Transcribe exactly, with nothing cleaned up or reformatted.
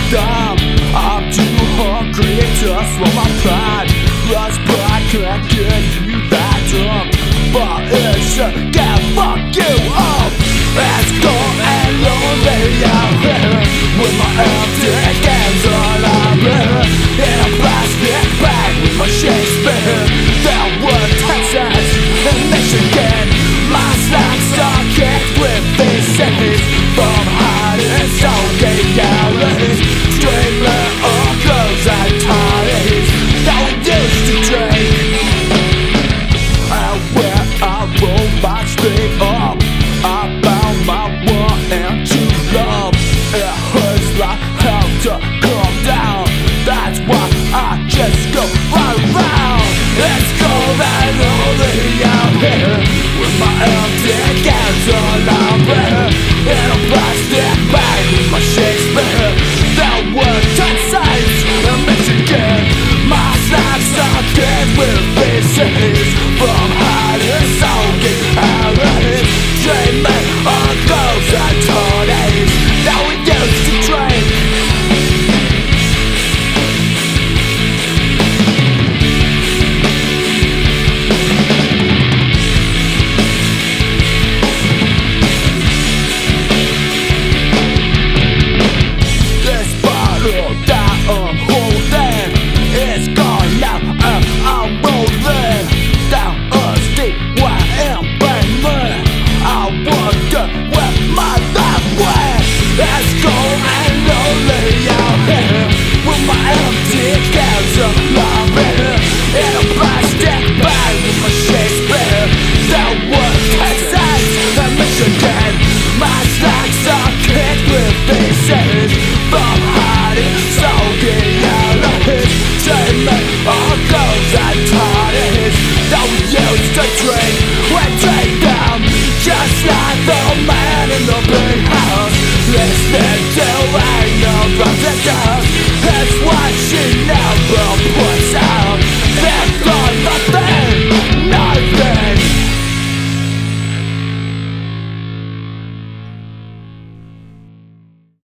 dumb. I'm too hungry to swallow my pride. Plus, but I can't get you that up. But it sure can fuck you up. It's cold and lonely out here with my empty cans all I'm in. In a plastic bag with my Shakespeare. There were Texas and Michigan. My snacks are kicked with these cities. From hiding sounding galleries. Streaming on girls and toddies that we used to drink. And when I roll my street up, I found my one and true love. It hurts like